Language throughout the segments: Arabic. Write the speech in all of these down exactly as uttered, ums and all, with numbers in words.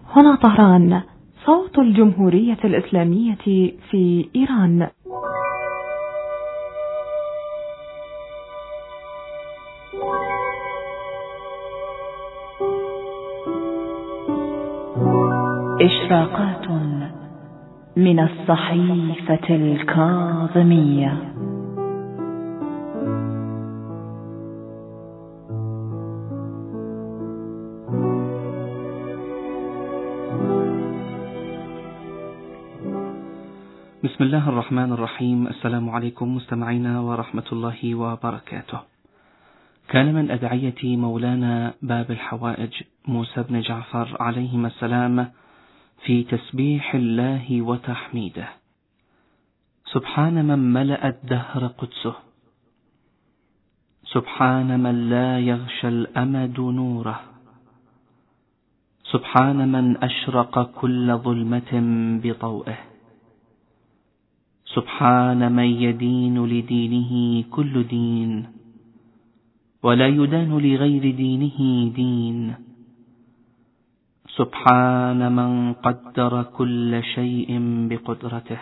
هنا طهران، صوت الجمهورية الإسلامية في إيران. إشراقات من الصحيفة الكاظمية. بسم الله الرحمن الرحيم. السلام عليكم مستمعينا ورحمة الله وبركاته. كان من أدعية مولانا باب الحوائج موسى بن جعفر عليهما السلام في تسبيح الله وتحميده: سبحان من ملأ الدهر قدسه، سبحان من لا يغشى الأمد نوره، سبحان من أشرق كل ظلمة بضوئه، سبحان من يدين لدينه كل دين ولا يدان لغير دينه دين، سبحان من قدر كل شيء بقدرته،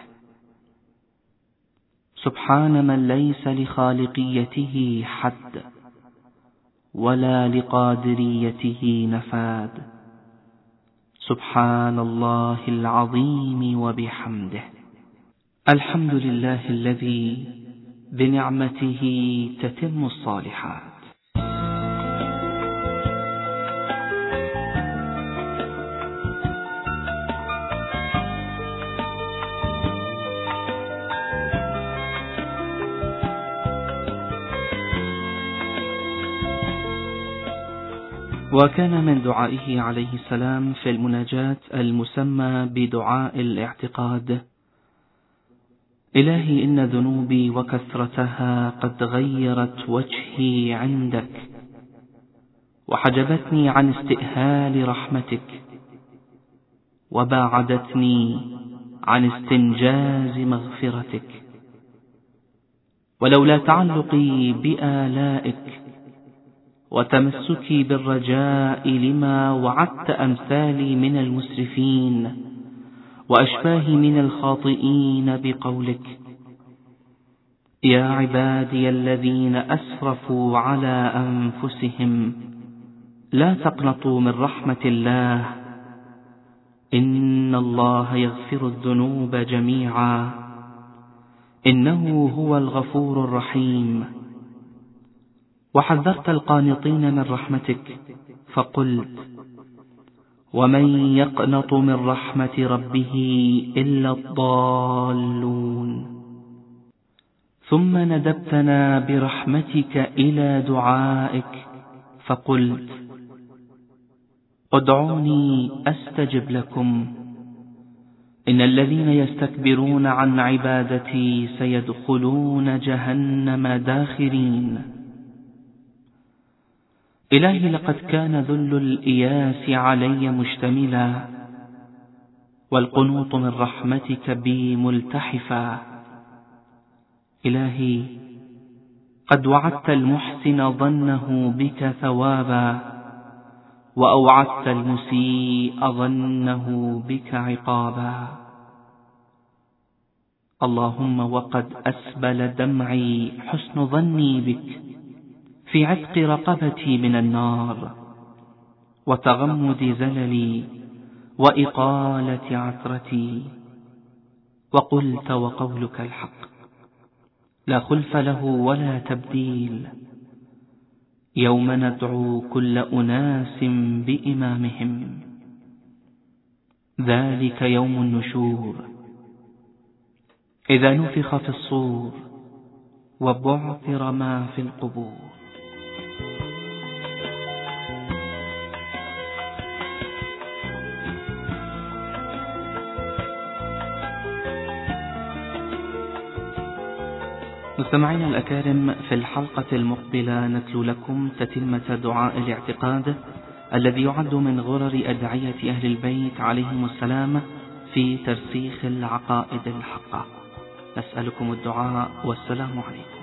سبحان من ليس لخالقيته حد ولا لقادريته نفاد، سبحان الله العظيم وبحمده. الحمد لله الذي بنعمته تتم الصالحات. وكان من دعائه عليه السلام في المناجاة المسمى بدعاء الاعتقاد: إلهي إن ذنوبي وكثرتها قد غيرت وجهي عندك وحجبتني عن استئهال رحمتك وباعدتني عن استنجاز مغفرتك، ولولا تعلقي بآلائك وتمسكي بالرجاء لما وعدت أمثالي من المسرفين وأشباهي من الخاطئين بقولك: يا عبادي الذين أسرفوا على أنفسهم لا تقنطوا من رحمة الله إن الله يغفر الذنوب جميعا إنه هو الغفور الرحيم. وحذرت القانطين من رحمتك فقلت: ومن يقنط من رحمة ربه إلا الضالون. ثم ندبتنا برحمتك إلى دعائك فقلت: ادعوني أستجب لكم إن الذين يستكبرون عن عبادتي سيدخلون جهنم داخرين. إلهي لقد كان ذل الإياس علي مشتملا والقنوط من رحمتك بي ملتحفا. إلهي قد وعدت المحسن ظنه بك ثوابا وأوعدت المسيء ظنه بك عقابا. اللهم وقد أسبل دمعي حسن ظني بك في عتق رقبتي من النار وتغمد زللي وإقالة عثرتي. وقلت وقولك الحق لا خلف له ولا تبديل: يوم ندعو كل أناس بإمامهم ذلك يوم النشور إذا نفخ في الصور وبعثر ما في القبور. مستمعينا الأكارم، في الحلقة المقبلة نتلو لكم تتمة دعاء الاعتقاد الذي يعد من غرر أدعية أهل البيت عليهم السلام في ترسيخ العقائد الحقة. نسألكم الدعاء والسلام عليكم.